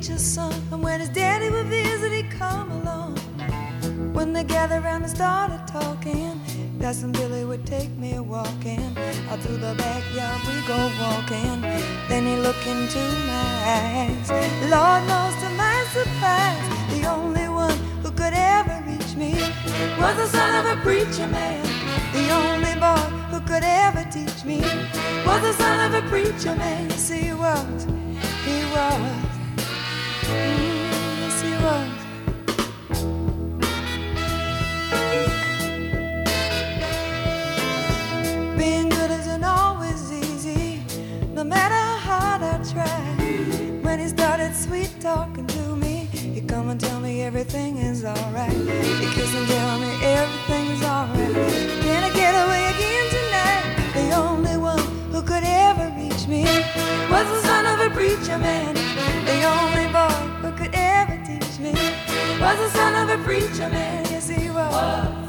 preacher's son. And when his daddy would visit, he'd come along. When they gathered around and started talking, Cousin Billy would take me walking. Out through the backyard we go walking. Then he looked into my eyes. Lord knows to my surprise, the only one who could ever reach me was the son of a preacher man. The only boy who could ever teach me was the son of a preacher man. Yes, he was. Yes, he was. Being good isn't always easy, no matter how hard I try. When he started sweet talking to me, he'd come and tell me everything is alright. He'd kiss and tell me everything is alright. Can I get away again tonight? The only one who could ever reach me was the son of a preacher man. The only boy who could ever teach me was the son of a preacher man. Yes, he was.